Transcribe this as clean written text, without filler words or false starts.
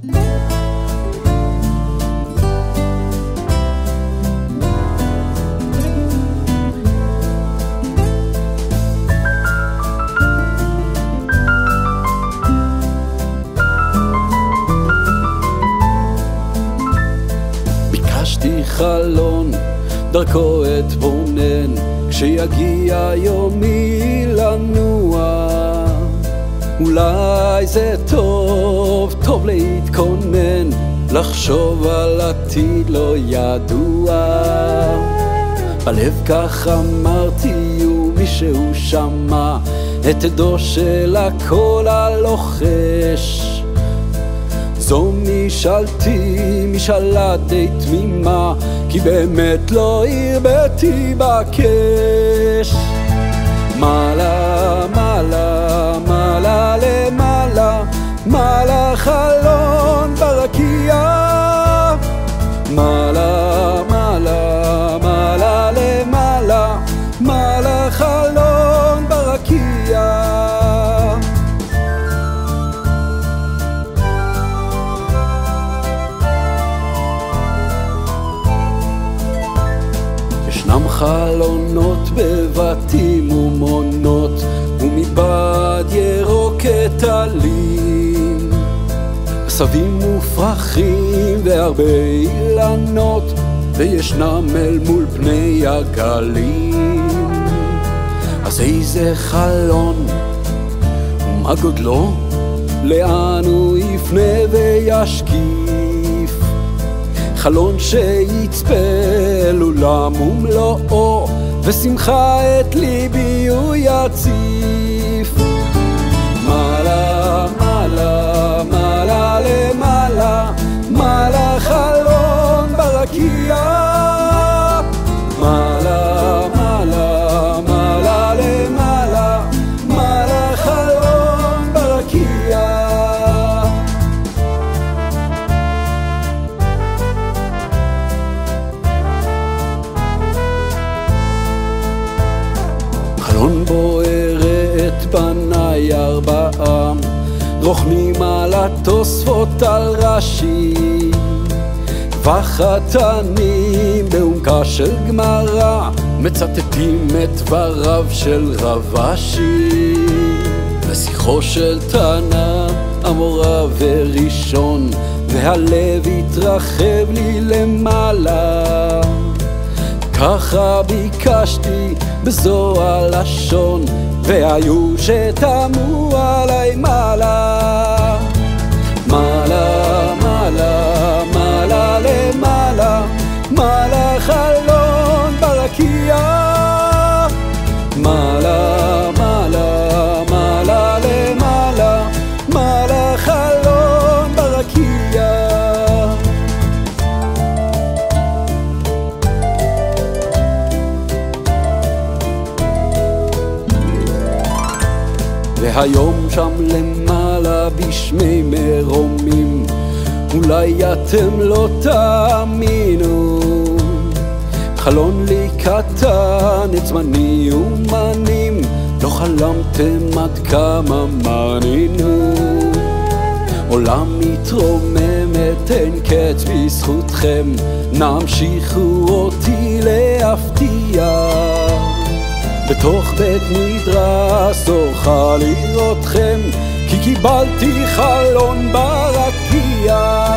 ביקשתי חלון דרכו אתבונן, כשיגיע יומי לנוע. אולי זה טוב, טוב להתכונן, לחשוב על עתיד לא ידוע. בלב כך אמרתי ומישהו שמע את עדו של הקול הלוחש. זו משאלתי, משאלה די תמימה, כי באמת לא הרביתי בקש. מעלה, מעלה, מעלה למעלה, מעלה חלון ברקיע. מעלה, מעלה, מעלה למעלה, מעלה חלון ברקיע. ישנם חלונות בבתים ומונות, ומבעד ירוקת עלים, עשבים מופרחים והרבה אילנות, וישנם אל מול פני הגלים. אז איזה חלון ומה גודלו, לאן הוא יפנה וישקיף? חלון שיצפה אל עולם ומלואו, ושמחה את ליבי הוא יציף. מעלה, מעלה, מעלה למעלה, מעלה חלון ברקיע. מעלה, מעלה, מעלה למעלה, מעלה חלון ברקיע. חלון בוערת בניי ארבעה, רוכנים על התוספות על ראשי, וחתנים בעומקה של גמרא, מצטטים את דבריו של רב אשי. ושיחו של תנא אמורא וראשון, והלב התרחב לי למעלה. ככה ביקשתי בזו הלשון, והיו שתמו עלי מעלה. מעלה, מעלה, מעלה למעלה, מעלה חלון ברקיע. מעלה, מעלה, מעלה למעלה, מעלה חלון ברקיע. והיום שם למעלה בשמי מרומים, אולי אתם לא תאמינו. חלון לי קטן את זמני ומנים, לא חלמתם עד כמה מנינו. עולם מתרוממת אין קץ בזכותכם, נמשיכו אותי להפתיע. בתוך בית מדרש אוכל לראותכם, כי קיבלתי חלון ברקיע.